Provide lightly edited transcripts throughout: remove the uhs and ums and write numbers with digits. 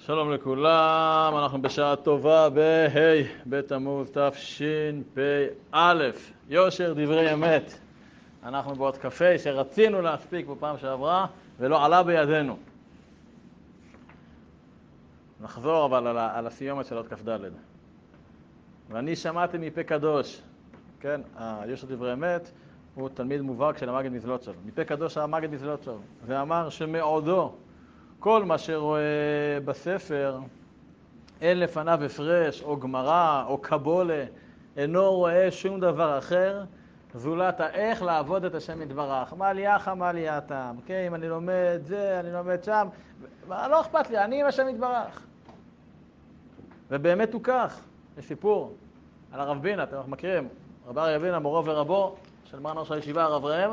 שלום לכולם, אנחנו בשעה טובה בה' בתמוז תשפ"א, יושר דברי אמת. אנחנו בעוד קפה שרצינו להספיק בפעם שעברה ולא עלה בידינו. נחזור אבל על הסיומת של עוד כ"ד. ואני שמעתי מפה קדוש, כן, יושר דברי אמת הוא תלמיד מובהק של המגד מזלוטשוב. מפה קדוש המגד מזלוטשוב, ואמר שמעודו כל מה שרואה בספר, אין לפניו הפרש או גמרא או קבולה, אינו רואה שום דבר אחר, זולת איך לעבוד את השם יתברך. מה לי אחא, מה לי הטעם. כן, אם אני לומד זה, אני לומד שם, לא אכפת לי, אני עם השם יתברך. ובאמת הוא כך. יש סיפור על הרב בינה, אתם מכירים, רב אריה בינה, מורו ורבו של מרן ראש הישיבה, הרב ראם,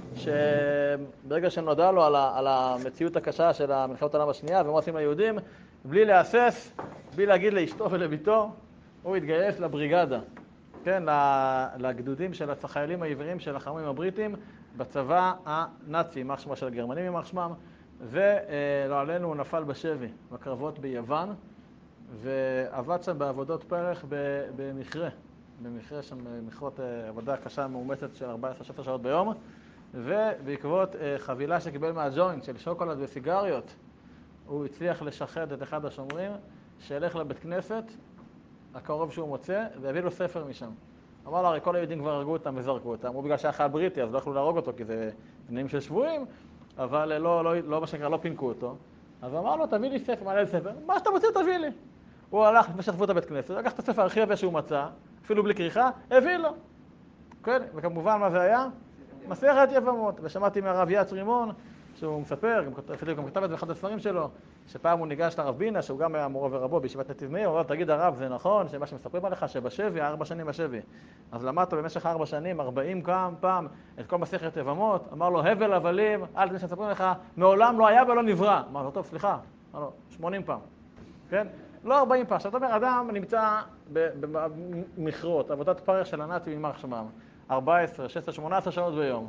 שברגע שנודע לו על המציאות הקשה של מלחמת העולם השנייה ומה עושים ליהודים, בלי להסס, בלי להגיד לאשתו ולביתו, הוא התגייס לבריגדה, כן, לגדודים של החיילים העבריים של החרמים הבריטים בצבא הנאצי, יימח שמו של הגרמנים, יימח שמם, ולא עלינו הוא נפל בשבי בקרבות ביוון, ועבד שם בעבודות פרך במכרה שם מכרות עבודה קשה מאומצת של 14-16 שעות ביום, ובעקבות חבילה שקיבל מהג'וינט של שוקולד וסיגריות, הוא הצליח לשחד את אחד השומרים שילך לבית כנסת הקרוב שהוא מוצא והביא לו ספר משם. אמר לו, הרי כל היהודים כבר הרגו אותם וזרקו אותם, הוא בגלל שהיה חייל בריטי אז לא יכלו להרוג אותו כי זה בנים של שבויים, אבל לא מה שנקרא, לא פינקו אותו. אז אמר לו, תביא לי ספר, מעלה לי ספר, מה שאתה רוצה תביא לי. הוא הלך לפני שחטפו את הבית כנסת, לקח את הספר הכי יפה שהוא מצא, אפילו בלי כריכה, הביא לו. כן, וכמובן מה זה היה? מסכת יבמות. ושמעתי מהרב יעץ רימון, שהוא מספר, גם כתב את זה באחד הספרים שלו, שפעם הוא ניגש לרב בינה, שהוא גם היה מורו ורבו בישיבת נתיב מאיר, הוא אמר, תגיד הרב, זה נכון שמה שמספרים עליך, שבשבי, 4 שנים בשבי. אז למדת במשך 4 שנים, 40 פעם, את כל מסכת יבמות, אמר לו, הבל הבלים, אל תדע שמספרים לך, מעולם לא היה ולא נברא. אמר לו, טוב, סליחה, אמר לו, 80 פעם. כן? לא 40 פעם. עכשיו, אתה אומר, אדם נמצא במכרות, עבודת פרך של הנאצים יימח שמם, 14, 16, 18 שעות ביום.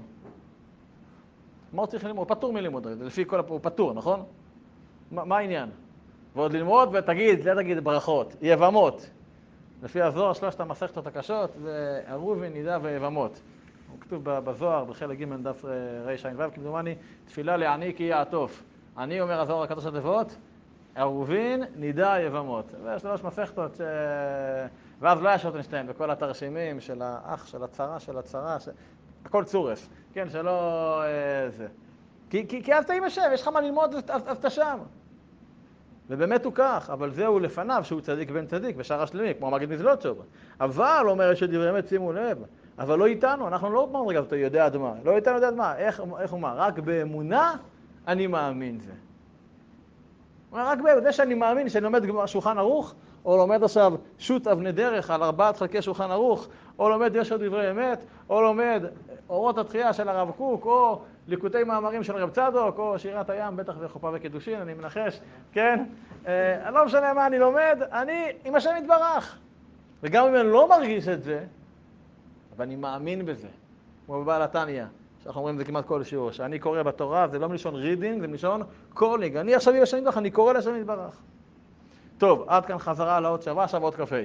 מה הוא צריך ללמוד? הוא פטור מלימוד, לפי כל הוא פטור, נכון? מה העניין? ועוד ללמוד ותגיד, לא תגיד ברכות, יבמות. לפי הזוהר, 3 המסכתות הקשות, זה ערובין, נידה ויבמות. הוא כתוב בזוהר, בחלק ג' דף רע"ו, כמדומני, תפילה לעני כי יעטוף. אני אומר הזוהר הקדוש הנבואות, ערובין, נידה, יבמות. ו3 מסכתות ואז לא היה שוטנשטיין, וכל התרשימים של האח, של הצרה, הכל צורף. כן, שלא זה. כי אז אתה עם השם, יש לך מה ללמוד, אז אתה שם. ובאמת הוא כך, אבל זהו לפניו שהוא צדיק בן צדיק, ושאר השלמי, כמו המגד מזלוטשוב. אבל, אומר יש דברי אמת, שימו לב, אבל לא איתנו, אנחנו לא אומרים רגע, אתה יודע עד מה, לא איתנו יודע עד מה, איך הוא אומר? רק באמונה אני מאמין זה. רק בזה שאני מאמין, שאני לומד שולחן ערוך, או לומד עכשיו שו"ת אבני דרך על 4 חלקי שולחן ערוך, או לומד יושר דברי אמת, או לומד אורות התחייה של הרב קוק, או ליקוטי מאמרים של רב צדוק, או שירת הים, בטח זה חופה וקידושין, אני מנחש, כן? לא משנה מה אני לומד, אני עם השם יתברך. וגם אם אני לא מרגיש את זה, אבל אני מאמין בזה. כמו בבעל התניא, שאנחנו אומרים את זה כמעט כל שיעור, שאני קורא בתורה, זה לא מלשון רידינג, זה מלשון קולינג. אני עכשיו עם השם יתברך, אני קורא לשם יתברך. טוב, עד כאן חזרה לעוד שווה, עכשיו עוד קפה.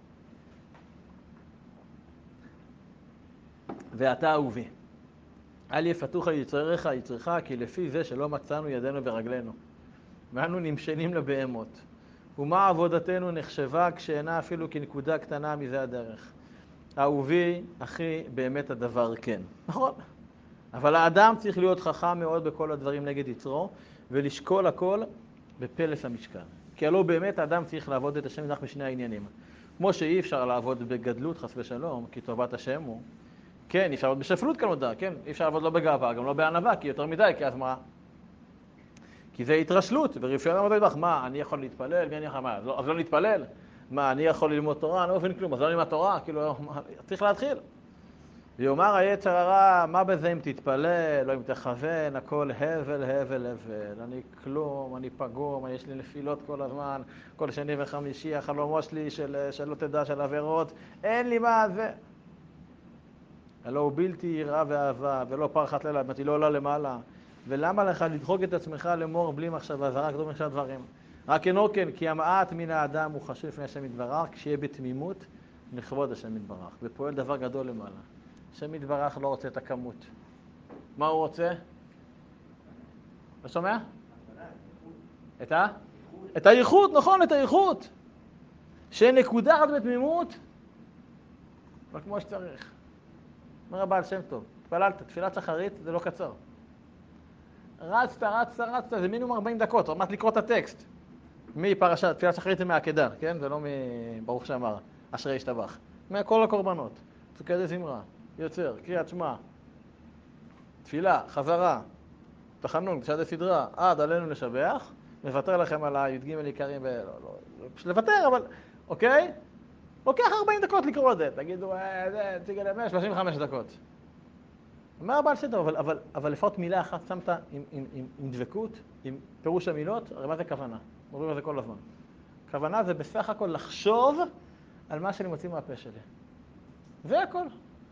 ואתה אהובי, אל יפתוך יצריך יצריך, כי לפי זה שלא מצאנו ידינו ורגלינו. ואנו נמשנים לבהמות. ומה עבודתנו נחשבה כשאינה אפילו כנקודה קטנה מזה הדרך. אהובי, אחי, באמת הדבר כן. נכון? אבל האדם צריך להיות חכם מאוד בכל הדברים נגד יצרו, ולשקול הכל בפלס המשקל. כי הלא באמת האדם צריך לעבוד את השם יתברך בשני העניינים. כמו שאי אפשר לעבוד בגדלות חס ושלום, כי טובת השם הוא. כן, אי אפשר לעבוד בשפלות כנודע, כן? אי אפשר לעבוד לא בגאווה, גם לא בענווה, כי יותר מדי, כי אז מה? כי זה התרשלות, ורפיון עבודה יתברך, מה, אני יכול להתפלל? מי אני יכול, מה? אז לא להתפלל? מה, אני יכול ללמוד תורה? אני לא מבין כלום, אז לא ללמוד תורה, כאילו, צריך להתחיל. ויאמר היצר הרע, מה בזה אם תתפלל, לא אם תכוון, הכל הבל, הבל, הבל. אני כלום, אני פגום, יש לי נפילות כל הזמן, כל שני וחמישי, החלומו שלי שלא תדע, של עבירות, אין לי מה, זה. הלא הוא בלתי יראה ואהבה, ולא פרחת לילה, היא לא עולה למעלה. ולמה לך לדחוק את עצמך למור בלי מחשבה, זה רק דברים של הדברים. רק אינו כן, כי המעט מן האדם הוא חשוב לפני השם יתברך, כשיהיה בתמימות לכבוד השם יתברך, ופועל דבר גדול למעלה. השם יתברך לא רוצה את הכמות. מה הוא רוצה? לא שומע? את הייחוד, נכון, את הייחוד. שנקודה אחת בתמימות, אבל כמו שצריך. אומר הבעל שם טוב, התפללת, תפילת שחרית זה לא קצר. רצת, זה מינימום 40 דקות, רמת לקרוא את הטקסט. מפרשת, תפילת שחרית זה מהעקדה, כן? זה לא מברוך שאמר, אשרי ישתבח. מכל הקורבנות, פסוקי זמרה, יוצר, קריאת שמע, תפילה, חזרה, תחנון, קדושת סדרה, עד עלינו לשבח, מוותר לכם על הי"ג עיקרים, לא לוותר, אבל, אוקיי? לוקח 40 דקות לקרוא את זה, תגידו, זה, תציג על 135 דקות. אומר הבעל שם טוב, אבל לפחות מילה אחת שמת עם דבקות, עם פירוש המילות, הרי מה זה כוונה? אומרים את זה כל הזמן. כוונה זה בסך הכל לחשוב על מה שאני מוציא מהפה שלי. זה הכל.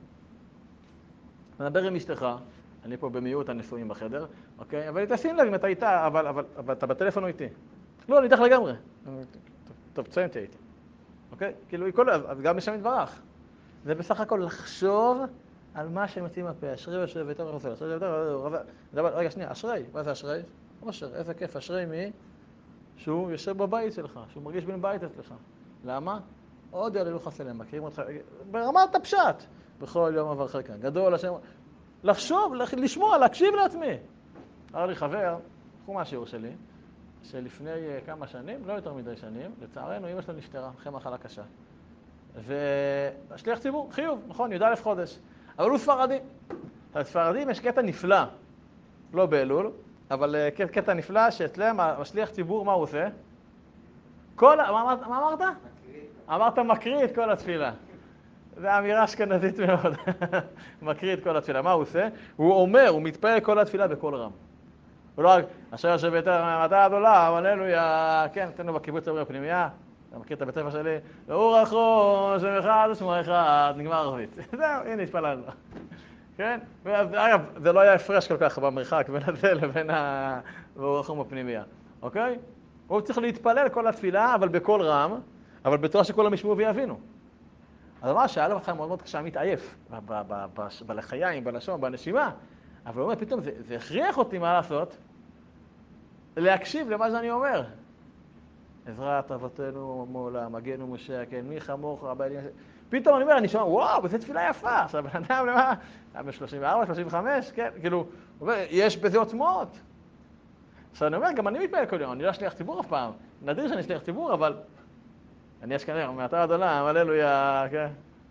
נדבר עם אשתך, אני פה במיעוט הנשואים בחדר, אוקיי? אבל תשים לב אם אתה איתה, אבל אתה בטלפון או איתי. לא, אני איתך לגמרי. טוב, תציין אותי איתי. אוקיי? כאילו, גם בשם יתברך. זה בסך הכל לחשוב על מה שהם מציעים מהפה. אשרי יושב ויותר וחסר. אשרי ויותר וחסר. רגע, שנייה, אשרי. מה זה אשרי? אושר, איזה כיף. אשרי מי? שהוא יושב בבית שלך, שהוא מרגיש בן בית אצלך. למה? עוד יעללו חסלם, מכירים אותך, ברמת הפשט. בכל יום אברכך כאן. גדול השם. לחשוב, לשמוע, להקשיב לעצמי. היה לי חבר, קחו מהשיעור שלי, שלפני כמה שנים, לא יותר מדי שנים, לצערנו אמא שלו נפטרה, אחרי מחלה קשה. ושליח ציבור, חיוב, נכון, י"א חודש. אבל הוא ספרדי. לספרדים יש קטע נפלא, לא באלול, אבל קטע נפלא שאצלם השליח ציבור, מה הוא עושה? מה אמרת? אמרת מקריא את כל התפילה. זו אמירה אשכנזית מאוד. מקריא את כל התפילה. מה הוא עושה? הוא אומר, הוא מתפלל כל התפילה בקול רם. הוא לא רק, אשר יושב יותר מתי עד עולם, הללויה, כן, אתנו בקיבוץ עברי הפנימיה, אתה מכיר את הבית ספר שלי? והוא רחום, שם אחד ושמו אחד, נגמר ערבית. זהו, הנה, התפללנו. כן? ואגב, זה לא היה הפרש כל כך במרחק בין הזה לבין והוא רחום הפנימיה. אוקיי? הוא צריך להתפלל כל התפילה, אבל בקול רם, אבל בצורה שכולם ישמעו ויבינו. אז מה, שאלה אותך מאוד מאוד קשה, מתעייף, בלחיים, בלשון, בנשימה. אבל הוא אומר, פתאום, זה הכריח אותי מה לעשות? להקשיב למה שאני אומר. עזרת אבותינו מעולם, מגנו משה, כן, מי חמוך, רבי אליהו. פתאום אני אומר, אני שומע, וואו, זו תפילה יפה. עכשיו, בן אדם למה? היה ב-34, 35, כן, כאילו, הוא אומר, יש בזה עוצמות. עכשיו, אני אומר, גם אני מתפעל כל יום, אני לא שליח ציבור אף פעם. נדיר שאני שליח ציבור, אבל אני אשכנע, מעתה עד עולם, הללויה, כן.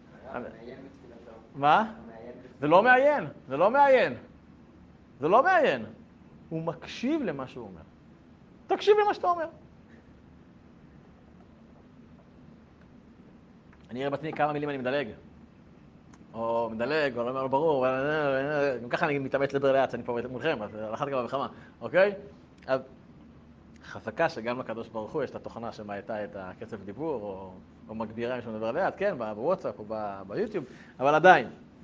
מה? זה לא מעיין, זה לא מעיין. זה לא מעיין. הוא מקשיב למה שהוא אומר. תקשיב למה שאתה אומר. אני אראה בעצמי כמה מילים אני מדלג. או מדלג, או לא אומר לו ברור, גם ככה אני מתאמץ לדבר לאט, שאני פה מולכם, אז על אחת כמה וכמה, אוקיי? אז חזקה שגם לקדוש ברוך הוא יש את התוכנה שמעטה את הקצב דיבור, או מגבירה אם שהוא מדבר לאט, כן, בוואטסאפ או ביוטיוב, אבל עדיין.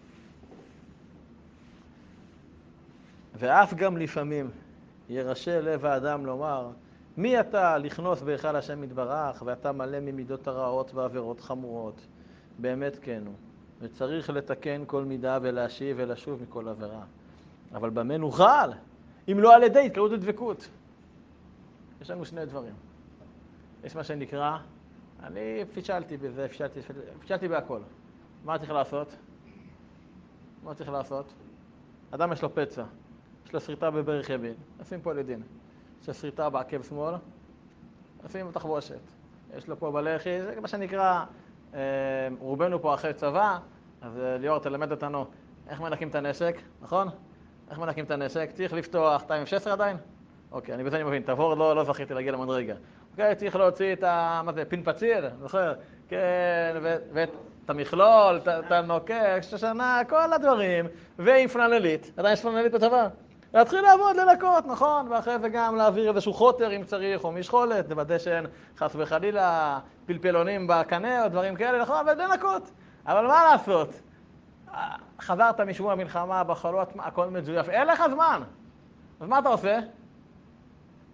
ואף גם לפעמים ירשה לב האדם לומר, מי אתה לכנוס בהיכל השם יתברך, ואתה מלא ממידות הרעות ועבירות חמורות? באמת כן הוא. וצריך לתקן כל מידה ולהשיב ולשוב מכל עבירה. אבל במה נוכל? אם לא על ידי התקרבות ודבקות. יש לנו שני דברים. יש מה שנקרא, אני פישלתי בזה, פישלתי בהכל. מה צריך לעשות? מה צריך לעשות? אדם יש לו פצע, יש לו שריטה בברך ימין, נשים פה לדין. יש לו שריטה בעקב שמאל, נשים תחבושת. יש לו פה בלחי, זה מה שנקרא, רובנו פה אחרי צבא, אז ליאור תלמד אותנו איך מנקים את הנשק, נכון? איך מנקים את הנשק? צריך לפתוח 216 עדיין? אוקיי, אני בזה אני מבין, תעבור, לא זכיתי להגיע למדרגה. אוקיי, צריך להוציא את מה זה, פין פציל, זוכר? כן, ואת המכלול, את הנוקק, שושנה, כל הדברים, ועם פלנלית, עדיין יש פלנלית בצבא. להתחיל לעבוד, ללקות, נכון? ואחרי זה גם להעביר איזשהו חוטר אם צריך, או משחולת, לוודא שאין חס וחלילה פלפלונים בקנה או דברים כאלה, נכון? וללקות. אבל מה לעשות? חזרת משבוע המלחמה, בחולות, הכל מזויף, אין לך זמן. אז מה אתה עושה?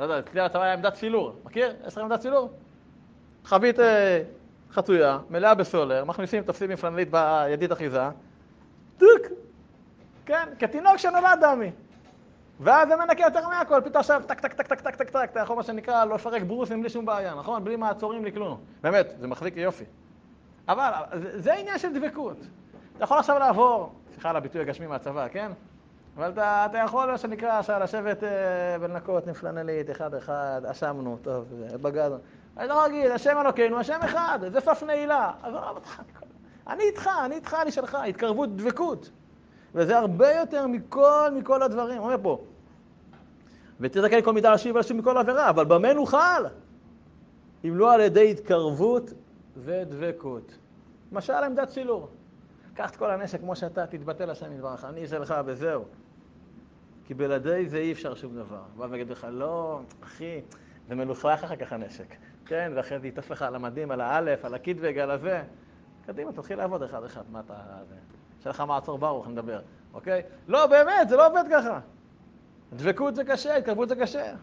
לא יודע, אצלי בצבא היה עמדת צילור. מכיר? יש לך עמדת צילור? חבית חצויה, מלאה בסולר, מכניסים, תופסים מפלנלית בידית אחיזה. טוק! כן, כתינוק שנולד דמי. ואז זה מנקה יותר מהכל, פתאום עכשיו טק, טק, טק, טק, טק, טק, טק, אתה יכול מה שנקרא לא לפרק ברוסים בלי שום בעיה, נכון? בלי מעצורים, בלי כלום. באמת, זה מחזיק יופי. אבל זה עניין של דבקות. אתה יכול עכשיו לעבור, סליחה על הביטוי הגשמי מהצבא, כן? אבל אתה יכול, מה שנקרא, עכשיו לשבת ולנקות עם פלנלית, אחד, אשמנו, טוב, בגדנו. אני לא רגיל, השם אלוקינו, השם אחד, זה סוף נעילה. אז אני איתך, אני שלך, התקרבות, דבקות. וזה הרבה יותר מכל הדברים. אומר פה, ותתקן כל מידה להשיב ולהשיב מכל עבירה, אבל במה נוכל? אם לא על ידי התקרבות ודבקות. למשל, עמדת צילור. קח את כל הנשק כמו שאתה, תתבטל השם יתברך, אני שלך וזהו. כי בלעדי זה אי אפשר שום דבר. בא ויגיד לך, לא, אחי, זה מלוכלך אחר כך הנשק. כן, ואחרי זה יתף לך על המדים, על האלף, על הקידווג, על הזה. קדימה, תתחיל לעבוד אחד. מה אתה... שאלה לך מעצור ברוך, נדבר, אוקיי? לא, באמת, זה לא עובד ככה. דבקות זה קשה, התקרבות זה קשה.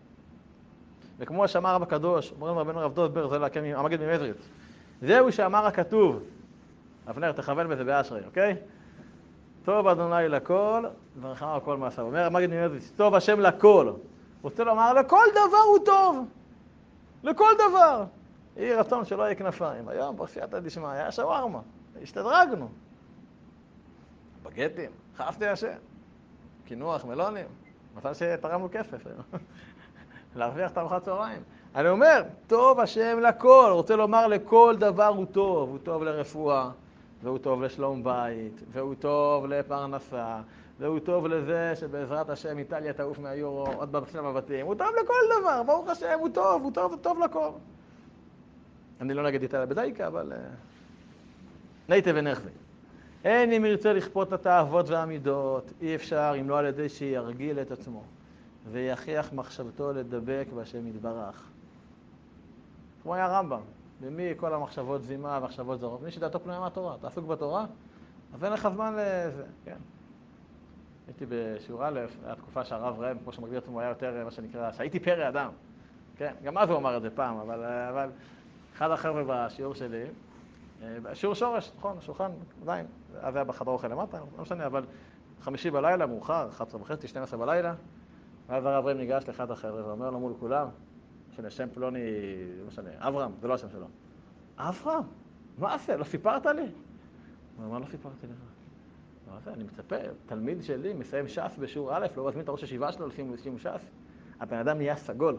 וכמו שאמר רב הקדוש, אומרים רבנו רב דוד בר, זה להקם המגיד ממזריץ. זהו שאמר הכתוב. אבנר, תכוון בזה באשרי, אוקיי? טוב אדוני לכל, ורחם על כל מעשיו. אומר המגיד ממזריץ, טוב השם לכל. רוצה לומר, לכל דבר הוא טוב. לכל דבר. יהי רצון שלא יהיה כנפיים. היום בסייעתא דשמיא, היה שווארמה. השתדרגנו. בגטים, חפתי השם. קינוח, מלונים. מתי שתרמנו כסף. להרוויח את ארוחת צהריים. אני אומר, טוב השם לכל. רוצה לומר, לכל דבר הוא טוב. הוא טוב לרפואה, והוא טוב לשלום בית, והוא טוב לפרנסה, והוא טוב לזה שבעזרת השם איטליה תעוף מהיורו עוד בשלב הבתים. הוא טוב לכל דבר, ברוך השם, הוא טוב לכל. אני לא נגד איטליה בדייקה, אבל... נייטה ונחזה. אין אם ירצה לכפות את התאוות והמידות, אי אפשר אם לא על ידי שירגיל את עצמו, ויכריח מחשבתו לדבק בהשם יתברך. כמו היה רמב"ם, במי כל המחשבות זימה ומחשבות זרות, מי שדעתו פנויה מהתורה, אתה עסוק בתורה, אז אין לך זמן לזה, כן. הייתי בשיעור א', היה תקופה שהרב ראם, כמו שמגדיר עצמו, היה יותר מה שנקרא, שהייתי פרא אדם, כן, גם אז הוא אמר את זה פעם, אבל אחד החבר'ה בשיעור שלי, שיעור שורש, נכון, שולחן, עדיין, אז היה בחדר אוכל למטה, לא משנה, אבל 5 בלילה, מאוחר, 11:30, 12 בלילה, ואז הרב ראם ניגש לאחד החבר'ה ואומר לו מול כולם, לשם פלוני, לא משנה, אברהם, זה לא השם שלו. אברהם? מה זה? לא סיפרת לי? הוא אמר, לא סיפרתי לך. מה זה? אני מצפה, תלמיד שלי מסיים ש"ס בשיעור א', לא מזמין את הראש הישיבה שלו לשים ש"ס. הבן אדם נהיה סגול.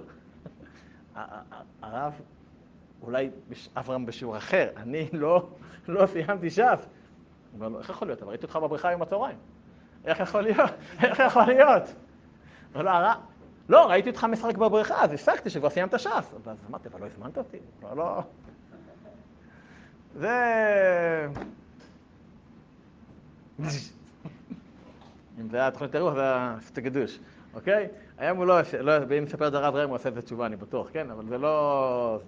הרב, אולי אברהם בשיעור אחר, אני לא סיימתי ש"ס. הוא אומר לו, איך יכול להיות? אבל ראיתי אותך בבריכה עם הצהריים. איך יכול להיות? איך יכול להיות? הוא אומר לו, הרב, לא, ראיתי אותך משחק בבריכה, אז הפסקתי שכבר סיימת ש"ס. אז אמרתי, אבל לא הזמנת אותי. לא. זה... אם זה היה תוכנית אירוח, זה היה סטגדוש, אוקיי? היום הוא לא, אם מספר את הרב ראם, הוא עושה את זה תשובה, אני בטוח, כן? אבל זה לא...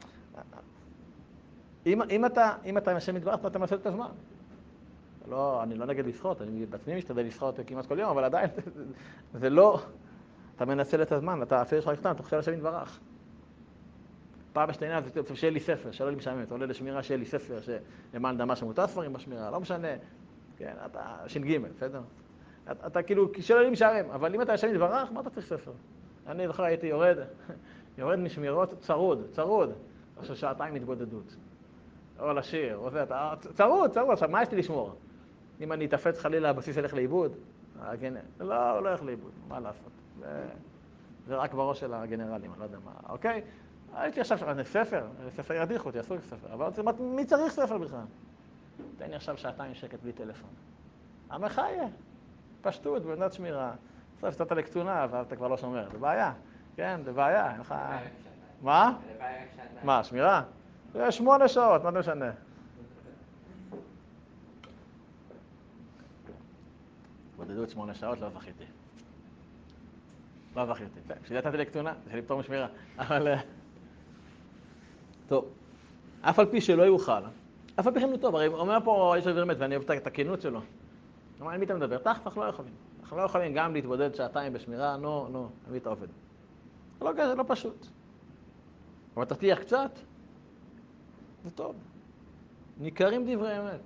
אם אתה עם השם יתברך, אתה מנסה את הזמן. לא, אני לא נגד לשחות, אני בעצמי משתדל לשחות כמעט כל יום, אבל עדיין זה לא... אתה מנצל את הזמן, אתה אפילו שלך לקטן, אתה חושב על השם יתברך. פעם בשתינה זה שיהיה לי ספר, שלא לי משעמם, אתה עולה לשמירה שיהיה לי ספר, למען דמה שמותר ספרים בשמירה, לא משנה, כן, אתה ש"ג, בסדר? אתה כאילו, שלא לי משעמם, אבל אם אתה השם יתברך, מה אתה צריך ספר? אני זוכר, הייתי יורד משמירות צרוד, עכשיו שעתיים התבודדות, או לשיר, או זה, צרוד, עכשיו מה יש לי לשמור? אם אני אתאפץ חלילה, הבסיס ילך לאיבוד? לא הולך לאיבוד, מה לעשות? זה רק בראש של הגנרלים, אני לא יודע מה, אוקיי? הייתי עכשיו ספר ידיחו אותי, אסור ספר, אבל מי צריך ספר בכלל? תן לי עכשיו שעתיים שקט בלי טלפון. המחיה, פשטות, בעמדת שמירה. עכשיו שתת לקצונה, ואז אתה כבר לא שומר, זה בעיה. כן, זה בעיה, אין לך... מה? מה, שמירה? זה 8 שעות, מה זה משנה? בודדות 8 שעות, לא זכיתי. כשאני נתתי לקצונה, זה שלי פתור משמירה. אבל... טוב, אף על פי שלא יוכל, אף על פי חמנו טוב, הרי אומר פה איש אבירמת, ואני אוהב את הכנות שלו. אמר, על מי אתה מדבר? אנחנו לא יכולים. אנחנו לא יכולים גם להתבודד שעתיים בשמירה, נו, על מי אתה עובד? לא פשוט. אבל תרתיח קצת, זה טוב. ניכרים דברי אמת.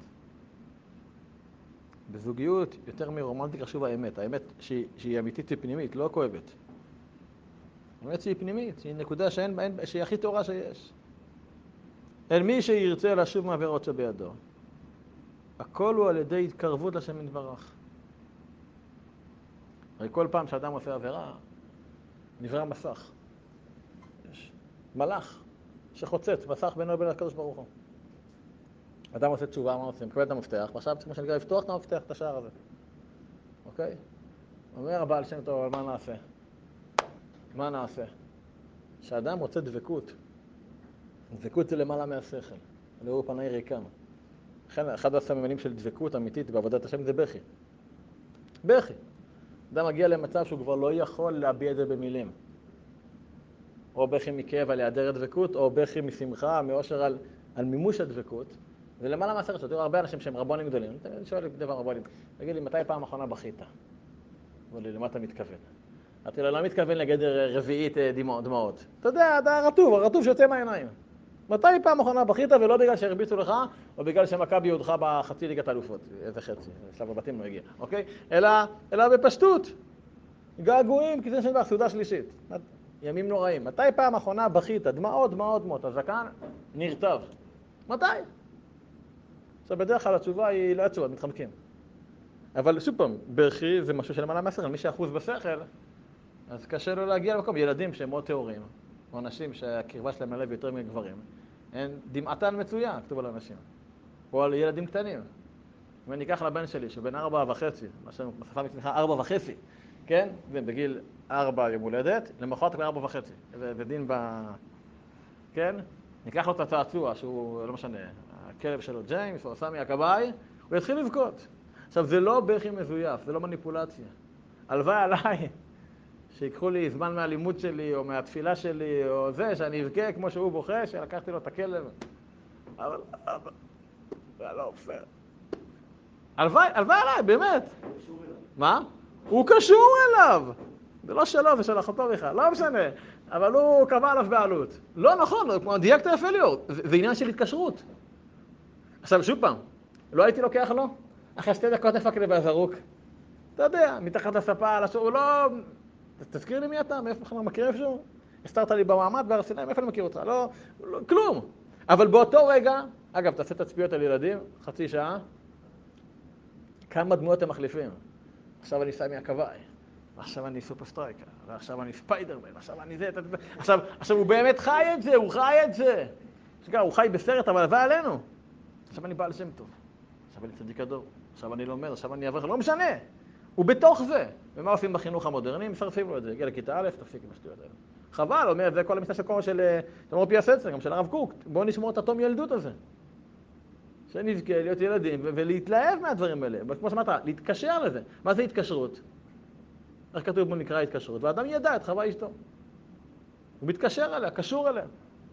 בזוגיות, יותר מרומנטיקה, חשוב האמת. האמת שהיא אמיתית ופנימית, לא כואבת. האמת שהיא פנימית, שהיא נקודה שהיא הכי טהורה שיש. אל מי שירצה לשוב מעבירות שבידו. הכל הוא על ידי התקרבות לשם יתברך. הרי כל פעם שאדם עושה עבירה, נברא מסך. יש מלאך שחוצץ, מסך בינו לבין הקדוש ברוך הוא. אדם עושה תשובה, מה עושים? מקבל את המפתח, ועכשיו צריך מה שנקרא לפתוח את המפתח, את השער הזה. אוקיי? אומר הבעל שם טוב, אבל מה נעשה? מה נעשה? כשאדם רוצה דבקות, דבקות זה למעלה מהשכל, לאור פני ריקם. לכן, אחד הסממנים של דבקות אמיתית בעבודת השם זה בכי. בכי. אדם מגיע למצב שהוא כבר לא יכול להביע את זה במילים. או בכי מכאב על היעדר הדבקות, או בכי משמחה, מאושר על מימוש הדבקות. ולמעלה מהשכל, תראו הרבה אנשים שהם רבונים גדולים. אני שואל דבר רבונים, תגיד לי, מתי פעם אחרונה בכית? אבל למה אתה מתכוון? אתה לא מתכוון לגדר רביעית דמעות. אתה יודע, אתה הרטוב שיוצא מהעיניים. מתי פעם אחרונה בכית ולא בגלל שהרביצו לך, או בגלל שמכבי יודך בחצי ליגת האלופות, איזה חצי, שלב הבתים לא הגיע, אוקיי? אלא בפשטות. געגועים, כי זה שנדבר, סעודה שלישית. ימים נוראים. מתי פעם אחרונה בכית? דמעות, הזקן נרטב. מתי? עכשיו, בדרך כלל התשובה היא לא התשובה, מתחמקים. אבל שוב פעם, בכי זה משהו שלמעלה מהשכל, מי שאחוז בשכל, אז קשה לו להגיע למקום. ילדים שהם מאוד טהורים, או אנשים שהקרבה שלהם ללב יותר מגברים, הם דמעתן מצויה, כתוב על אנשים. או על ילדים קטנים. אם אני אקח לבן שלי, שהוא בן 4.5, מה שבשפה מצליחה 4.5, כן? ובגיל 4 יום הולדת, למחרת כבר 4.5. זה דין כן? ניקח לו את הצעצוע, שהוא, לא משנה, הכלב שלו, ג'יימס, או סמי הכבאי, הוא יתחיל לבכות. עכשיו, זה לא בכי מזויף, זה לא מניפולציה. הלוואי עליי שיקחו לי זמן מהלימוד שלי, או מהתפילה שלי, או זה, שאני אבכה כמו שהוא בוכה, שלקחתי לו את הכלב. אבל, זה לא פייר. הלוואי עליי, באמת. מה? הוא קשור אליו. זה לא שלו, זה של אחותו בכלל, לא משנה. אבל הוא קבע עליו בעלות. לא נכון, כמו דייקת יפה ליאור. זה עניין של התקשרות. עכשיו, שוב פעם, לא הייתי לוקח לו? אחרי 2 דקות נפקד בזרוק. אתה יודע, מתחת לספה, על השור, הוא לא... תזכיר לי מי אתה, מאיפה אנחנו מכיר איפשהו? הסתרת לי במעמד בהר סיני, מאיפה אני מכיר אותך? לא, כלום. אבל באותו רגע, אגב, תעשה תצפיות על ילדים, חצי שעה, כמה דמויות הם מחליפים. עכשיו אני סמי הכבאי, ועכשיו אני סופר סטרייקר, ועכשיו אני ספיידרמן, ועכשיו אני זה, עכשיו הוא באמת חי את זה, הוא חי את זה. הוא חי בסרט, אבל הבא עלינו. עכשיו אני בעל שם טוב, עכשיו אני צדיק הדור, עכשיו אני לומד, עכשיו אני אברך, לא משנה. הוא בתוך זה. ומה עושים בחינוך המודרני? מסרסים לו את זה. הגיע לכיתה א', תפסיק עם השטויות האלה. חבל, אומר, זה כל המשנה של קורא של תמור פי הסצר, גם של הרב קוק. בואו נשמור את התום ילדות הזה. שנזכה להיות ילדים ולהתלהב מהדברים האלה. כמו שאמרת, להתקשר לזה. מה זה התקשרות? איך כתוב בו נקרא התקשרות? והאדם ידע את חווה אשתו. הוא מתקשר אליה, קשור אליה.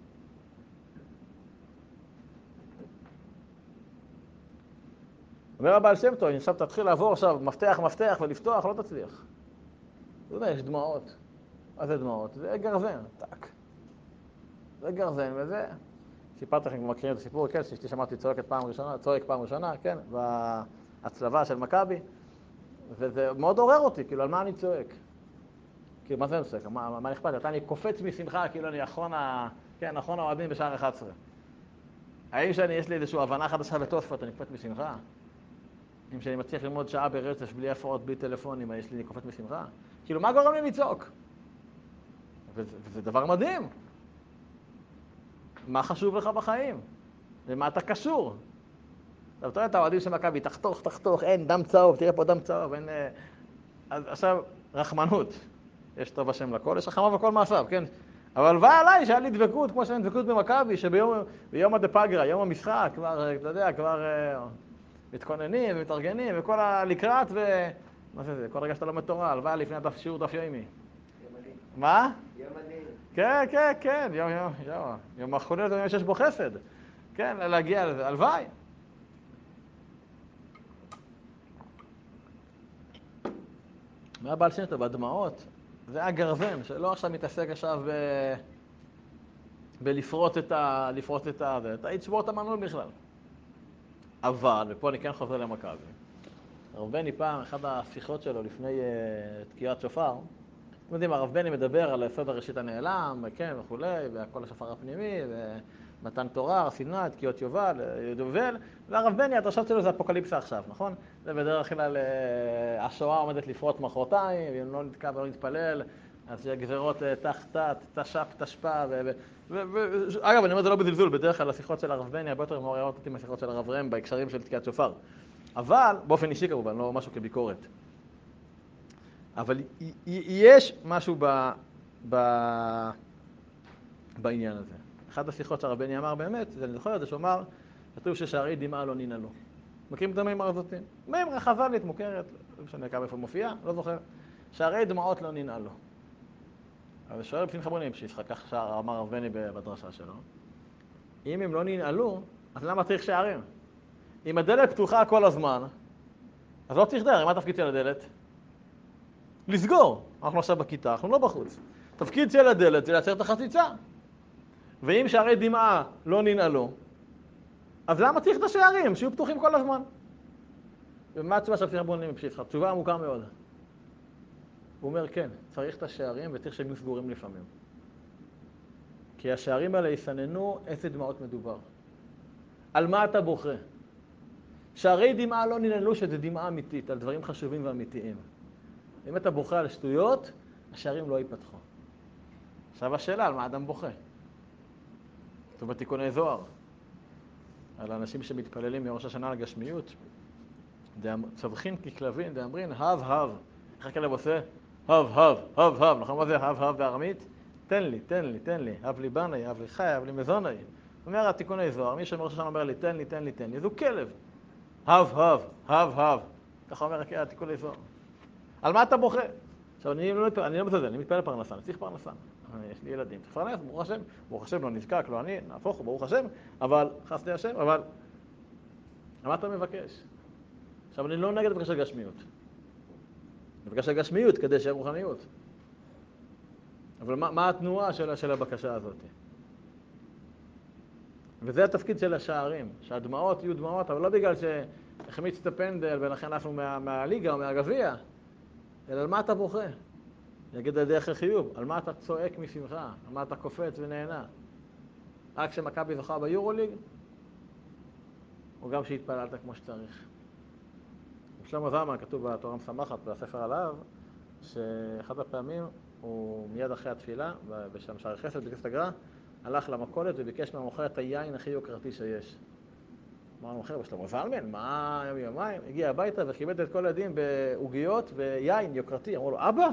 אומר הבעל שם טוב, עכשיו תתחיל לעבור עכשיו מפתח ולפתוח, לא תצליח. אתה יודע, יש דמעות. מה זה דמעות? זה גרזן, טק. זה גרזן וזה... סיפרתי לכם, מכירים את הסיפור, כן, שאשתי שמעתי צועק פעם ראשונה, כן, בהצלבה של מכבי, וזה מאוד עורר אותי, כאילו, על מה אני צועק? כאילו, מה זה נצועק? מה אכפת? אני קופץ משמחה, כאילו, אני אחרון האוהדים בשער 11. האם יש לי איזושהי הבנה חדשה בתוספות, אני קופץ משמחה? אם שאני מצליח ללמוד שעה ברצף, בלי הפרעות, בלי טלפונים, יש לי קופץ משמחה? כאילו, מה גורם לי לצעוק? וזה דבר מדהים. מה חשוב לך בחיים? ומה אתה קשור? אתה רואה את האוהדים של מכבי, תחתוך, אין דם צהוב, תראה פה דם צהוב, אין... אז עכשיו, רחמנות. יש טוב השם לכל, יש רחמה וכל מעשיו, כן? אבל הלוואי עליי שהיה לי דבקות, כמו שאין דבקות במכבי, שביום הדפגרה, יום המשחק, כבר, אתה יודע, כבר מתכוננים ומתארגנים, וכל הלקראת מה זה? כל רגע שאתה לומד תורה, הלוואי לפני שיעור דף יומי. מה? יום הדין. כן, יום האחרונה זה יום שיש בו חסד. כן, להגיע לזה, הלוואי. מה הבעל שם טוב? הדמעות, זה הגרזן, שלא עכשיו מתעסק עכשיו בלפרוט את היית שבור את המנעול בכלל. אבל, ופה אני כן חוזר למכבי, הרב בני פעם, אחת השיחות שלו לפני תקיעת שופר, אתם יודעים, הרב בני מדבר על יסוד הראשית הנעלם, כן, וכולי, וכל השופר הפנימי, ומתן תורה, סיני, תקיעות יובל, והרב בני, הדרשות שלו זה אפוקליפסה עכשיו, נכון? זה בדרך כלל השואה עומדת לפרוט מחרתיים, ואם לא נתקע ולא נתפלל, אז יהיה גזרות תחת, תש"פ, תשפ"א, אגב, אני אומר זה לא בזלזול, בדרך כלל השיחות של הרב בני הרבה יותר מעוררות אותי מהשיחות של הרב ראם בהקשרים של תקיעת שופר. אבל, באופן אישי כמובן, לא משהו כביקורת. אבל יש משהו בעניין הזה. אחת השיחות שהרב בני אמר באמת, זה אני זוכר את זה, שהוא אמר, כתוב ששערי דמעה לא ננעלו. מכירים את המימרה הזאת? מימרה חז"לית מוכרת, לא משנה כמה איפה מופיעה, לא זוכר. שערי דמעות לא ננעלו. אבל שואל רב שמחה בן ימשיסחא, כך אמר הרב בני בדרשה שלו, אם הם לא ננעלו, אז למה צריך שערים? אם הדלת פתוחה כל הזמן, אז לא צריך דרך, מה התפקיד של הדלת? לסגור. אנחנו עכשיו בכיתה, אנחנו לא בחוץ. תפקיד של הדלת זה לייצר את החציצה. ואם שערי דמעה לא ננעלו, אז למה צריך את השערים? שיהיו פתוחים כל הזמן. ומה התשובה של רב שמחה בן ימשיסחא? תשובה עמוקה מאוד. הוא אומר, כן, צריך את השערים וצריך שהם יהיו סגורים לפעמים. כי השערים האלה יסננו איזה דמעות מדובר. על מה אתה בוכה? שערי דמעה לא ננעלו שזה דמעה אמיתית, על דברים חשובים ואמיתיים. אם אתה בוכה על שטויות, השערים לא ייפתחו. עכשיו השאלה, על מה אדם בוכה? כתוב בתיקוני זוהר, על האנשים שמתפללים מראש השנה לגשמיות, צווחין ככלבים, דאמרין, הב, הב. איך הכלב עושה? הב, הב, הב, הב. נכון מה זה הב, הב בארמית? תן לי, תן לי, תן לי. הב לי בני, הב לי חי, הב לי מזוני. אומר התיקוני זוהר, מי שמראש השנה אומר לי, תן לי, תן לי, תן לי. זו כלב. הב, הב, הב, הב. ככה אומר התיקוני זוהר. על מה אתה בוכה? עכשיו, אני לא מזלזל, אני מתפלל פרנסה, אני צריך פרנסה. יש לי ילדים, צריך לפרנס, ברוך השם לא נזקק, לא אני, נהפוך, ברוך השם, אבל, חסדי השם, אבל, מה אתה מבקש? עכשיו, אני לא נגד בקשה גשמיות. אני בקשה גשמיות כדי שיהיה רוחניות. אבל מה התנועה של הבקשה הזאת? וזה התפקיד של השערים, שהדמעות יהיו דמעות, אבל לא בגלל שהחמיץ את הפנדל ולכן אנחנו מהליגה או מהגביע, אלא על מה אתה בוכה? נגיד על דרך החיוב, על מה אתה צועק משמחה, על מה אתה קופץ ונהנה. רק שמכבי זוכה ביורוליג, או גם שהתפללת כמו שצריך. שלמה זלמן כתוב בתורה משמחת בספר עליו, שאחת הפעמים הוא מיד אחרי התפילה, בשם שערי חסד בכנסת הגר"א, הלך למכולת וביקש מהמוכר את היין הכי יוקרתי שיש. אמר המוכר, שלמה זלמן, מה יומיים? הגיע הביתה וכיבד את כל הילדים בעוגיות ויין יוקרתי. אמרו לו, אבא,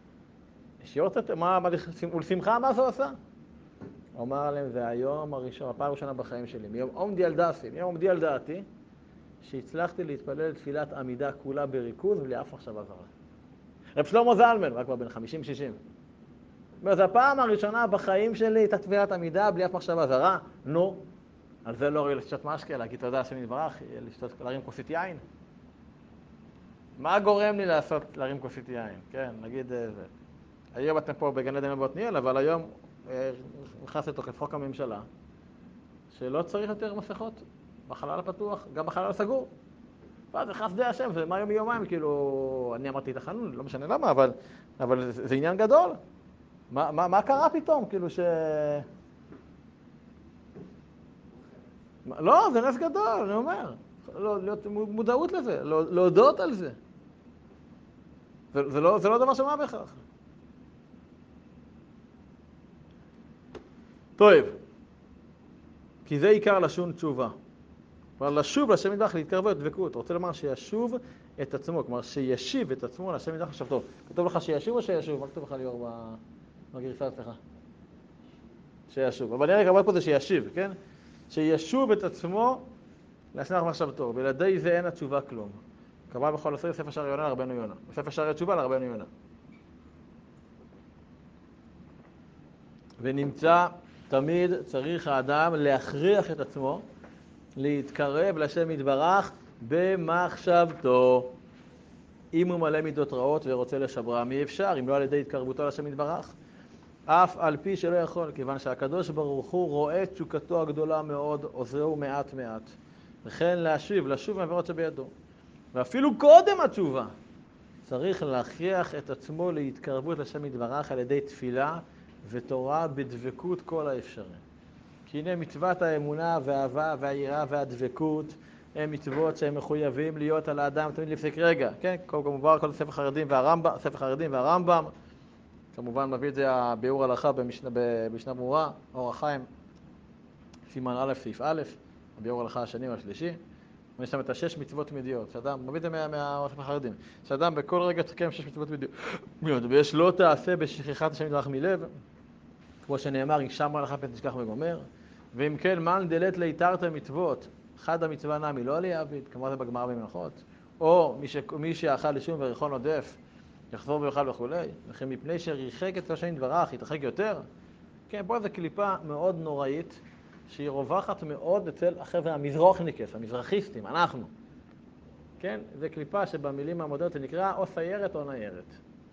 ולשמחה מה זה עושה? הוא אמר להם, זה היום הראשון, הפעם הראשונה בחיים שלי, מיום עומדי על דעתי, שהצלחתי להתפלל תפילת עמידה כולה בריכוז בלי אף מחשבה זרה. רב שלמה זלמן, רק כבר בן 50-60. זו הפעם הראשונה בחיים שלי הייתה תפילת עמידה בלי אף מחשבה זרה. נו, על זה לא ראוי לשתות משקה, להגיד תודה השם יתברך, להרים כוסית יין. מה גורם לי להרים כוסית יין? כן, נגיד זה. היום אתם פה בגן עדן בעתניאל, אבל היום נכנס לתוקף חוק הממשלה, שלא צריך יותר מסכות בחלל הפתוח, גם בחלל הסגור. ואז נכנס די השם, זה מה יום מיומיים, כאילו, אני אמרתי את החנון, לא משנה למה, אבל זה עניין גדול. מה קרה פתאום? כאילו לא, זה נס גדול, אני אומר. להיות מודעות לזה, להודות על זה. זה לא דבר שמה בכך. טוב, כי זה עיקר לשון תשובה. כלומר, לשוב לשם יתברך, להתקרב לדבקות. רוצה לומר שישוב את עצמו, כלומר שישיב את עצמו לשם יתברך. עכשיו טוב, כתוב לך שישוב או שישוב? מה כתוב לך ליאור בגרסה אצלך? שישוב. אבל נראה כמה פה זה שישיב, כן? שישוב את עצמו לשם יתברך מחשבתו. בלעדי זה אין התשובה כלום. קבע בכל הספר ספר שערי יונה לרבנו יונה. בספר שערי תשובה לרבנו יונה. ונמצא תמיד צריך האדם להכריח את עצמו להתקרב לשם יתברך במחשבתו. אם הוא מלא מידות רעות ורוצה לשברם, אי אפשר, אם לא על ידי התקרבותו לשם יתברך. אף על פי שלא יכול, כיוון שהקדוש ברוך הוא רואה תשוקתו הגדולה מאוד, עוזרו מעט מעט. וכן לשוב מהעבירות שבידו. ואפילו קודם התשובה, צריך להכריח את עצמו להתקרבות לשם יתברך על ידי תפילה ותורה בדבקות כל האפשרי. כי הנה מצוות האמונה והאהבה והיראה והדבקות הם מצוות שהם מחויבים להיות על האדם תמיד לפסק רגע. כן, כמובן כל ספר חרדים והרמב"ם, כמובן מביא את זה הביאור הלכה במשנה ברורה, אור החיים, סימן א' סעיף א', הביאור הלכה השני והשלישי. יש שם את 6 מצוות תמידיות, שאדם, מביא את זה מהספר החרדים, שאדם בכל רגע תקיים 6 מצוות תמידיות, ויש לא תעשה בשכחת השם יתברך מלב, כמו שנאמר, הישמר לך פן תשכח וגומר, ואם כן, מן דלת ליתרת מצוות, חד המצווה נמי לא ליעביד, כמו זה בגמרא במנחות, או מי שאכל לשום וריחון עודף, יחזור ויאכל וכולי, וכן מפני שריחק את השם יתברך, יתרחק יותר. כן, פה זו קליפה מאוד נוראית, שהיא רווחת מאוד אצל החבר'ה המזרוחניקס, המזרחיסטים, אנחנו. כן, זו קליפה שבמילים המודרניות זה נקרא או סיירת או ניירת.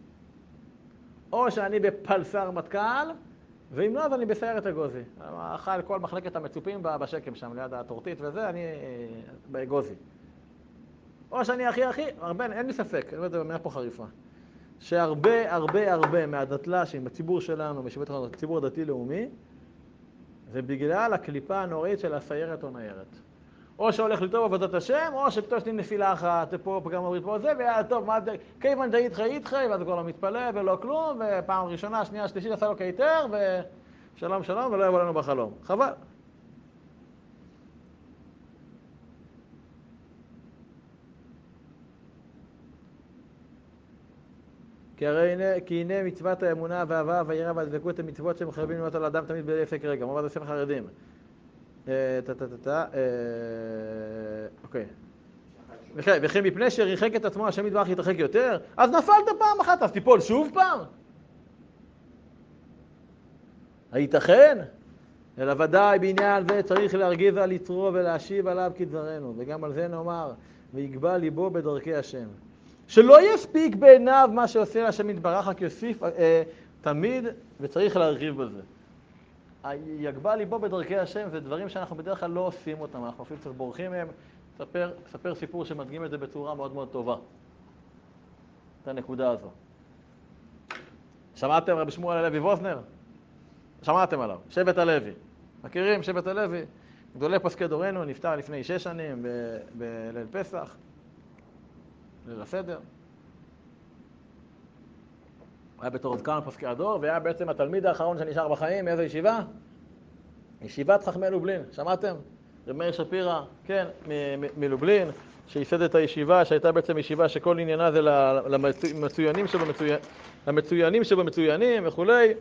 או שאני בפלסר מטכ"ל, ואם לא, אז אני בסיירת אגוזי. אכל כל מחלקת המצופים בשקם שם, ליד הטורטית וזה, אני באגוזי. או שאני הכי, אין לי ספק, אני לא יודע במה פה חריפה. שהרבה מהדתל"שים בציבור שלנו, בציבור הדתי-לאומי, זה בגלל הקליפה הנוראית של הסיירת או ניירת. או שהולך לטוב עבודת השם, או שפתאום יש לי נפילה אחת, פה גם אומרים פה זה, ויאללה טוב, כיוון איתך, ואז הוא לא מתפלא ולא כלום, ופעם ראשונה, שנייה, שלישית, עשה לו כיתר, ושלום שלום, ולא יבוא לנו בחלום. חבל. כי הנה מצוות האמונה והאהבה והיראה והדבקות הן מצוות שמחייבים להיות על האדם תמיד בהפסק רגע. מה זה ספר חרדים? אוקיי. וכן מפני שריחק את עצמו השם יתברך יתרחק יותר, אז נפלת פעם אחת, אז תיפול שוב פעם? הייתכן? אלא ודאי בעניין זה צריך להרגיז על יצרו ולהשיב עליו כדברנו, וגם על זה נאמר, ויגבה ליבו בדרכי השם. שלא יספיק בעיניו מה שעושה השם יתברך, רק יוסיף תמיד, וצריך להרחיב בזה. יגבה ליבו בדרכי השם זה דברים שאנחנו בדרך כלל לא עושים אותם, אנחנו אפילו קצת בורחים מהם. ספר סיפור שמדגים את זה בצורה מאוד מאוד טובה, את הנקודה הזו. שמעתם רבי שמואל הלוי ווזנר? שמעתם עליו, שבט הלוי. מכירים שבט הלוי? גדולי פסקי דורנו, נפטר לפני 6 שנים בליל פסח, ליל הסדר. היה בתור זקן פסקי הדור, והיה בעצם התלמיד האחרון שנשאר בחיים. מאיזו ישיבה? ישיבת חכמי לובלין, שמעתם? רב מאיר שפירא, כן, מלובלין, שייסד את הישיבה, שהייתה בעצם ישיבה שכל עניינה זה למצוינים שבמצוינים וכולי.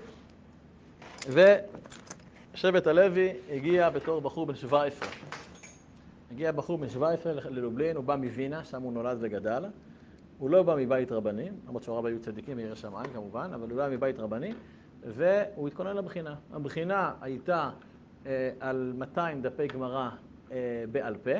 ושבט הלוי הגיע בתור בחור בן 17. הגיע בחור בן 17 ללובלין, הוא בא מווינה, שם הוא נולד וגדל. הוא לא בא מבית רבני, למרות שהוריו היו צדיקים מירא שמיים כמובן, אבל הוא בא מבית רבני, והוא התכונן לבחינה. הבחינה הייתה על 200 דפי גמרא בעל פה,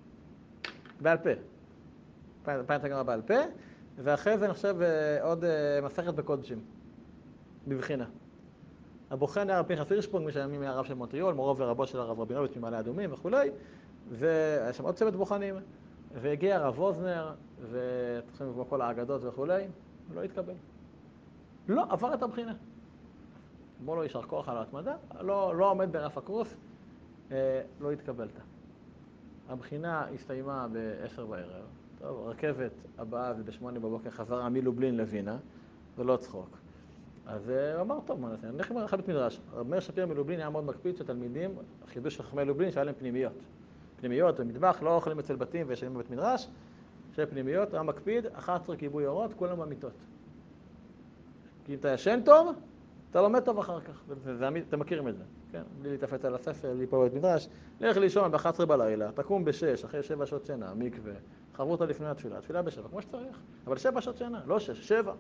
200 דפי גמרא בעל פה, ואחרי זה נחשב עוד מסכת בקודשים, בבחינה. הבוחן היה רב פנחס הירשפונג, מי שהימים היה הרב של מונטריאול, מורו ורבו של הרב רבינוביץ' ממעלה אדומים וכולי, והיה שם עוד צוות בוחנים, והגיע הרב ווזנר, ותחשבים כמו כל האגדות וכולי, הוא לא התקבל. לא עבר את הבחינה. בוא לא יישר כוח על ההתמדה, לא עומד ברף הקורס, לא התקבלת. הבחינה הסתיימה ב-10 בערב, טוב, רכבת הבאה זה ב-8 בבוקר חזרה מלובלין לווינה, זה לא צחוק. אז הוא אמר, טוב, מה נעשה? אני הולך ללכת לבית מדרש. רב מאיר שפירא מלובלין היה מאוד מקפיד שתלמידים, חידוש של חכמי לובלין, שהיה להם פנימיות. פנימיות במטבח, לא אוכלים אצל בתים וישנים בבית מדרש, שפנימיות, היה מקפיד, 11 כיבוי אורות, כולם במיטות. כי אם אתה ישן טוב, אתה לומד טוב אחר כך, אתם מכירים את זה, כן? בלי להתאפץ על הספר, ליפול בבית מדרש, לך לישון ב-11 בלילה, תקום ב-6, אחרי 7 שעות שינה, מקווה, חברותא לפני התפילה, תפילה ב-7, כמו שצריך, אבל 7 שעות שינה, לא 6, 7.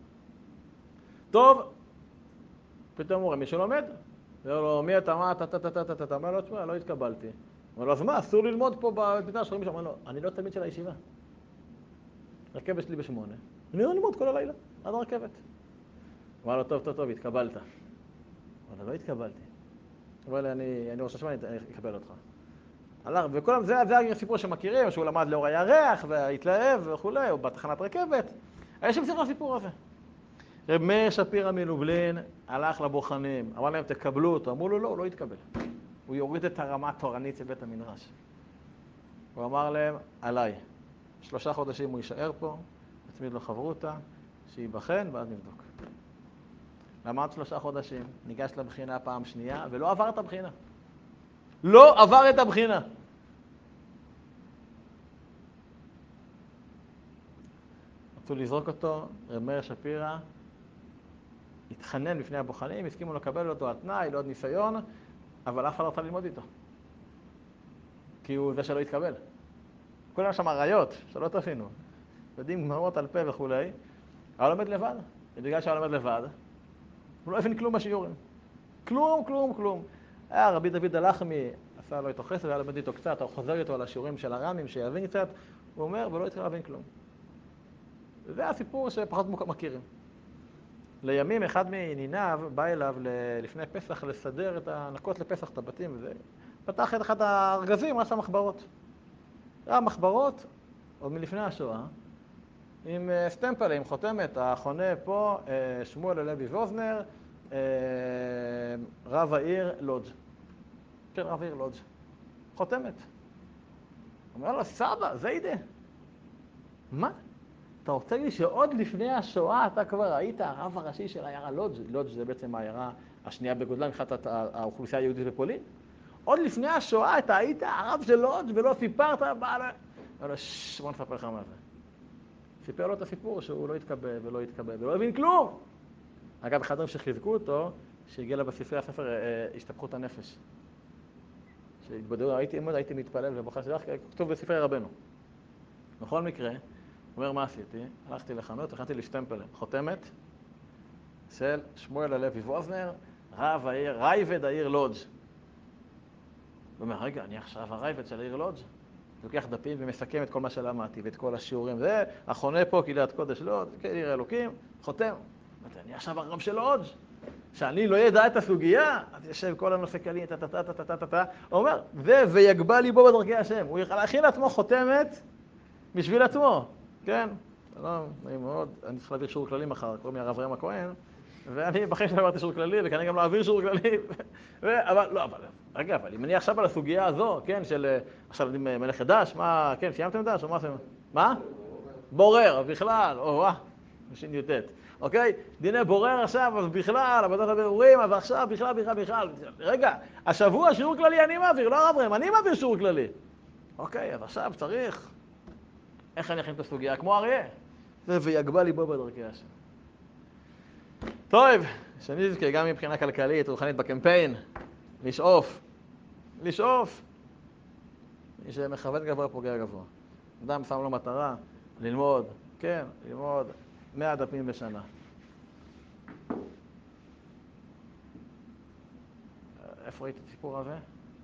טוב, פתאום הוא רואה מישהו לומד, ואומר לו, מי אתה, מה אתה, אומר לו, תשמע, לא התקבלתי. אומר לו, אז מה, אסור ללמוד פה בבית מדרש, אומר לו, אני לא תלמיד של הישיבה. הרכבת שלי ב8. אני לא ללמוד כל הלילה, עד הרכבת. אמר לו, טוב, התקבלת. אבל לא התקבלתי. אבל אני ראש השמיים, אני אקבל אותך. הלך, וכל זה הסיפור שמכירים, שהוא למד לאור הירח, והתלהב וכולי, או בתחנת רכבת. היה שם סיפור הסיפור הזה. רב מאיר שפירא מלובלין הלך לבוחנים, אמר להם, תקבלו אותו. אמרו לו, לא, הוא לא יתקבל. הוא יוריד את הרמה התורנית של בית המדרש. הוא אמר להם, עליי. 3 חודשים הוא יישאר פה, נצמיד לו חברותה, שיבחן, ואז נבדוק. למד 3 חודשים, ניגש לבחינה פעם שנייה, ולא עבר את הבחינה. לא עבר את הבחינה. רצו לזרוק אותו, רב מאיר שפירא התחנן בפני הבוחנים, הסכימו לקבל אותו על תנאי, לעוד ניסיון, אבל אף אחד לא רצה ללמוד איתו. כי הוא זה שלא התקבל. כולם שם ראיות, שלא תפינו. יודעים גמרות על פה וכולי, אבל לומד לבד. ובגלל שהוא לומד לבד, הוא לא הבין כלום בשיעורים. כלום. היה רבי דוד הלחמי, עשה לו איתו חסד, היה לומד איתו קצת, הוא חוזר איתו על השיעורים של הרמים, שיבין קצת, הוא אומר, ולא התחיל להבין כלום. זה הסיפור שפחות מכירים. לימים אחד מניניו בא אליו לפני פסח לסדר לנקות לפסח את הבתים, וזה פתח את אחד הארגזים, ראה מחברות. ראה מחברות, עוד מלפני השואה, עם סטמפל, עם חותמת, החונה פה, שמואל הלוי ווזנר, רב העיר לודג'. כן, רב העיר לודג'. חותמת. אומר לו, סבא, זה ידה. מה? אתה רוצה לי שעוד לפני השואה אתה כבר היית הרב הראשי של העיירה לודג'. לודג' זה בעצם העיירה השנייה בגודלה, מבחינת האוכלוסייה היהודית בפולין. עוד לפני השואה אתה היית הרב של לודג' ולא סיפרת, אמר לו, בוא נספר לך מה זה. סיפר לו את הסיפור שהוא לא התקבל ולא הבין כלום. אגב, אחד הדברים שחיזקו אותו, שהגיע לה בספרי הספר השתפכות הנפש. שהתבדלו, הייתי מתפלל ובוכה שלך, כתוב בספרי רבנו. בכל מקרה, הוא אומר, מה עשיתי? הלכתי לחנות, הכנתי לי שטמפל, חותמת של שמואל הלוי ווזנר, רב העיר, רייבד העיר לודג'. הוא אומר, רגע, אני עכשיו הרייבד של העיר לודג'. לוקח דפים ומסכם את כל מה שלמדתי ואת כל השיעורים. זה, החונה פה, קהילת קודש לודג', עיר אלוקים, חותם. אני עכשיו הרב של לודג'. שאני לא ידע את הסוגיה, אז יושב כל הנושא קלים, הוא אומר, ויגבה ליבו בדרכי השם. הוא יוכל להכין לעצמו חותמת בשביל עצמו. כן? שלום, נעים מאוד. אני צריך להעביר שיעור כללי מחר, קוראים לי הרב ראם הכהן, ואני בחיים שלי עברתי שיעור כללי, וכנראה גם להעביר שיעור כללי. אבל אם אני עכשיו על הסוגיה הזו, כן, של עכשיו מלאכת דש, מה, כן, סיימתם דש או מה עושים? מה? בורר, בכלל, משין י"ט. אוקיי? דיני בורר עכשיו, אז בכלל, עבודת הבירורים, אז עכשיו, בכלל. רגע, השבוע שיעור כללי אני מעביר, לא הרב ראם, אני מעביר שיעור כללי. אוקיי, אז עכשיו צריך. איך אני אכין את הסוגיה? כמו אריה. ויגבה ליבו בדרכי השם. טוב, שנזכה גם מבחינה כלכלית, רוחנית בקמפיין, לשאוף. מי שמכוון גבוה פוגע גבוה. אדם שם לו מטרה, ללמוד 100 דפים בשנה. איפה ראית את הסיפור הזה?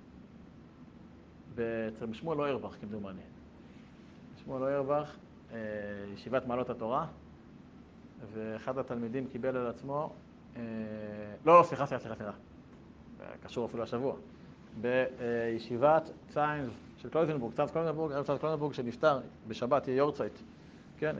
אצל שמואל אוירבך, כמדומני. שמואל אוירבך, ישיבת מעלות התורה, ואחד התלמידים קיבל על עצמו, סליחה. קשור אפילו השבוע. בישיבת ציינס של קלויזנבורג, צאנז קלויזנבורג שנפטר בשבת, יהיה יורצייט, כן,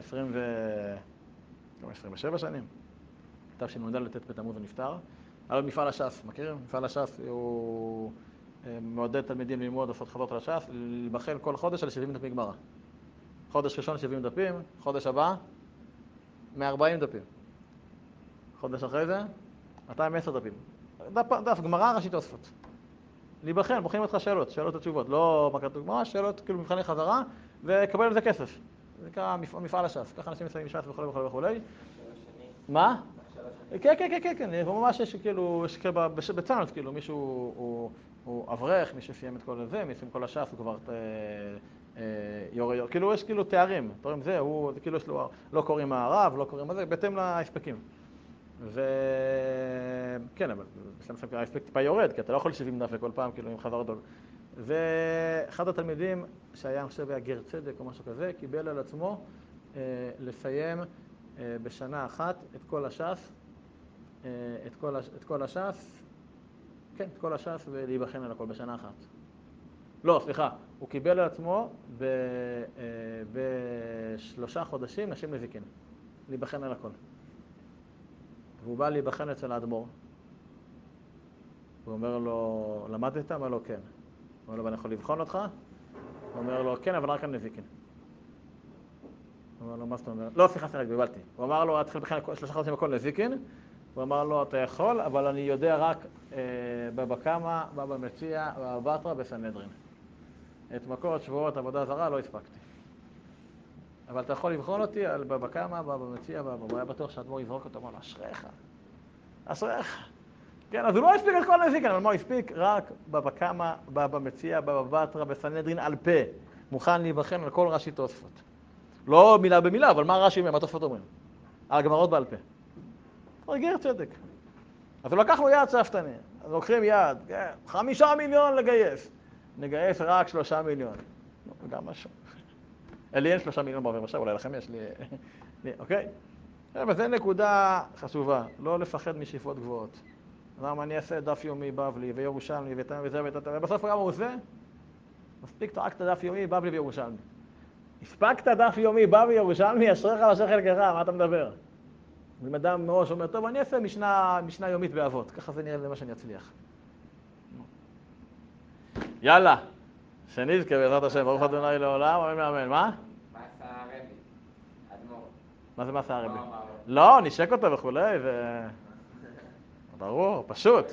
27 שנים. תשנ"ד לט' בתמוז ונפטר. היה לו מפעל הש"ס, מכירים? מפעל הש"ס הוא מעודד תלמידים ללמוד, לעשות חזרות על הש"ס, להיבחן כל חודש על 70 דפי גמרא. חודש ראשון 70 דפים, חודש הבא 140 דפים. חודש אחרי זה 210 דפים. דף גמרא, ראשי תוספות. להיבחן, בוחנים אותך שאלות ותשובות, לא מה כתוב גמרא, שאלות כאילו מבחני חזרה, וקבל על זה כסף. זה נקרא מפעל הש"ס. ככה אנשים מסיימים ש"ס וכולי. מה? כן. ממש יש כאילו, בצאנז, כאילו, מישהו הוא אברך, מישהו סיים את כל זה, מסיים כל הש"ס, הוא כבר יורה, כאילו יש כאילו תארים, תארים זה, הוא כאילו יש לו, לא קוראים הרב, לא קוראים זה, בהתאם להספקים. כן, אבל בסדר, ההספק טיפה יורד, כי אתה לא יכול 70 דף לכל פעם, כאילו, עם חזרות. ואחד התלמידים, שהיה, אני חושב, היה גר צדק או משהו כזה, קיבל על עצמו לסיים בשנה אחת את כל הש"ס, את כל הש"ס, כן, את כל הש"ס ולהיבחן על הכל בשנה אחת. לא, סליחה, הוא קיבל על עצמו ב3 חודשים נשים נזיקין, להיבחן על הכל. והוא בא להיבחן אצל האדמו"ר. הוא אומר לו, למדת? אומר לו, כן. הוא אומר לו, ואני יכול לבחון אותך? הוא אומר לו, כן, אבל רק על נזיקין. הוא אומר לו, מה זאת אומרת? לא, סליחה, בלבלתי. הוא אמר לו, תתחיל לבחן 3 חודשים הכל נזיקין. הוא אמר לו, אתה יכול, אבל אני יודע רק בבא קמא, בבא מציעא, בבא בתרא, בסנהדרין. את מקורות, שבועות, עבודה זרה, לא הספקתי. אבל אתה יכול לבחון אותי על בבא קמא, בבא מציעא, הוא היה בטוח שהאדמו"ר יזרוק אותו, אמר לו, אשריך, אשריך. כן, אז הוא לא הספיק את כל נזיקין, אבל מה הוא הספיק? רק בבא קמא, בבא מציעא, בבא בתרא, בסנהדרין על פה. מוכן להיבחן על כל רש"י תוספות. לא מילה במילה, אבל מה רש"י ומה תוספות אומרים? על הגמרות בעל פה. רגע צדק. אז הוא לקח לו יעד שאפתני. אז לוקחים יעד, 5 מיליון לגייס. נגייס רק 3 מיליון. גם משהו. לי אין 3 מיליון בעובר עכשיו, אולי לכם יש לי, אוקיי? וזו נקודה חשובה, לא לפחד משאיפות גבוהות. למה אני אעשה דף יומי בבלי וירושלמי וזה, ובסוף גם הוא עושה? מספיק טרקת דף יומי בבלי וירושלמי. הספקת דף יומי בבלי וירושלמי, אשריך ואשר חלקך, מה אתה מדבר? אם אדם מראש אומר, טוב, אני אעשה משנה יומית באבות, ככה זה נראה למה שאני אצליח. יאללה, שנזכה בעזרת השם, ברוך ה' לעולם, אמן ואמן. מה? מסע הרבי, אדמו"ר. מה זה מסע הרבי? לא, נשק אותו וכולי, ברור, פשוט.